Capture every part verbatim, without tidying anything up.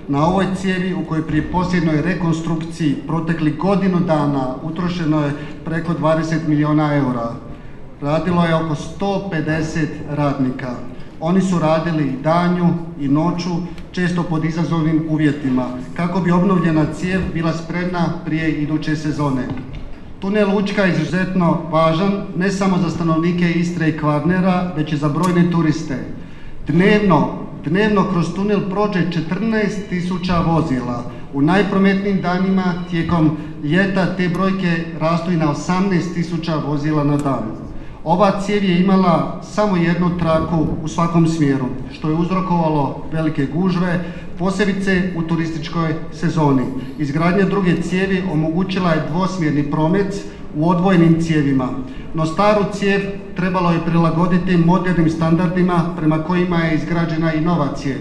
na ovoj cijevi u kojoj pri posljednoj rekonstrukciji protekli godinu dana utrošeno je preko dvadeset milijuna eura. Radilo je oko sto pedeset radnika. Oni su radili i danju i noću, često pod izazovnim uvjetima, kako bi obnovljena cijev bila spremna prije iduće sezone. Tunel Učka je izuzetno važan ne samo za stanovnike Istre i Kvarnera, već i za brojne turiste. Dnevno, dnevno kroz tunel prođe četrnaest tisuća vozila. U najprometnijim danima tijekom ljeta te brojke rastu i na osamnaest tisuća vozila na dan. Ova cijev je imala samo jednu traku u svakom smjeru, što je uzrokovalo velike gužve, posebice u turističkoj sezoni. Izgradnja druge cijevi omogućila je dvosmjerni promet u odvojenim cijevima, no staru cijev trebalo je prilagoditi modernim standardima prema kojima je izgrađena i nova cijev.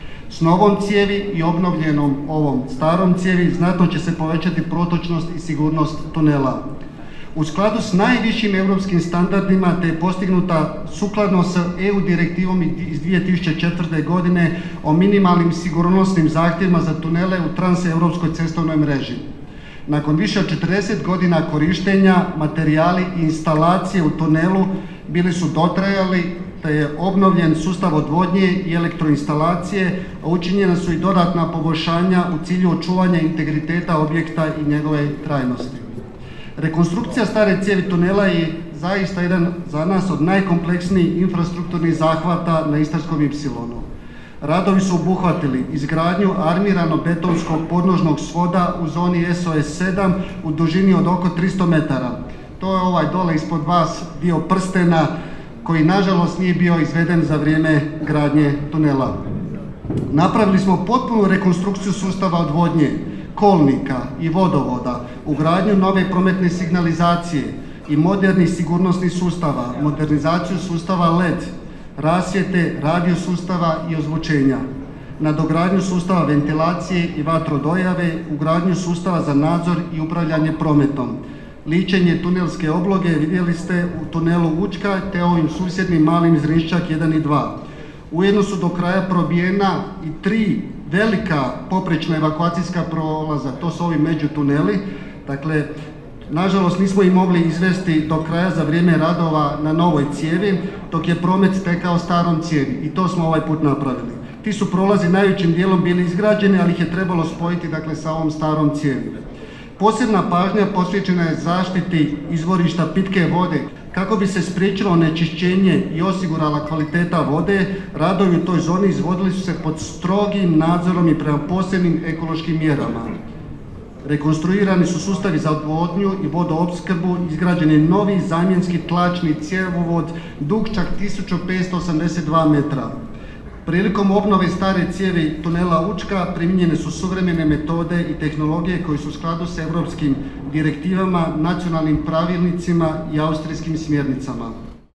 S novom cijevi i obnovljenom ovom starom cijevi znatno će se povećati protočnost i sigurnost tunela. U skladu s najvišim europskim standardima te je postignuta sukladno s E U direktivom iz dvije tisuće četvrte. godine o minimalnim sigurnosnim zahtjevima za tunele u transeuropskoj cestovnoj mreži. Nakon više od četrdeset godina korištenja, materijali i instalacije u tunelu bili su dotrajali, te je obnovljen sustav odvodnje i elektroinstalacije, a učinjena su i dodatna poboljšanja u cilju očuvanja integriteta objekta i njegove trajnosti. Rekonstrukcija stare cijevi tunela je zaista jedan za nas od najkompleksnijih infrastrukturnih zahvata na Istarskom ipsilonu. Radovi su obuhvatili izgradnju armirano-betonskog podnožnog svoda u zoni S O S sedam u dužini od oko tristo metara. To je ovaj dole ispod vas dio prstena koji nažalost nije bio izveden za vrijeme gradnje tunela. Napravili smo potpunu rekonstrukciju sustava odvodnje, kolnika i vodovoda, ugradnju nove prometne signalizacije i modernih sigurnosnih sustava, modernizaciju sustava L E D, rasvjete, radio sustava i ozvučenja, nadogradnju sustava ventilacije i vatrodojave, ugradnju sustava za nadzor i upravljanje prometom, ličenje tunelske obloge vidjeli ste u tunelu Učka te ovim susjednim malim Zrinščak jedan i dva. Ujedno su do kraja probijena i tri velika poprečna evakuacijska prolaza, to su ovi međutuneli. Dakle, nažalost nismo ih mogli izvesti do kraja za vrijeme radova na novoj cijevi, dok je promet tekao starom cijevi i to smo ovaj put napravili. Ti su prolazi najvećim dijelom bili izgrađeni, ali ih je trebalo spojiti dakle, sa ovom starom cijevi. Posebna pažnja posvećena je zaštiti izvorišta pitke vode. Kako bi se spriječilo onečišćenje i osigurala kvaliteta vode, radovi u toj zoni izvodili su se pod strogim nadzorom i prema posebnim ekološkim mjerama. Rekonstruirani su sustavi za odvodnju i vodoopskrbu, izgrađen je novi zamjenski tlačni cjevovod dug čak tisuću petsto osamdeset dva metra. Prilikom obnove stare cijevi tunela Učka primijenjene su suvremene metode i tehnologije koje su u skladu s europskim direktivama, nacionalnim pravilnicima i austrijskim smjernicama.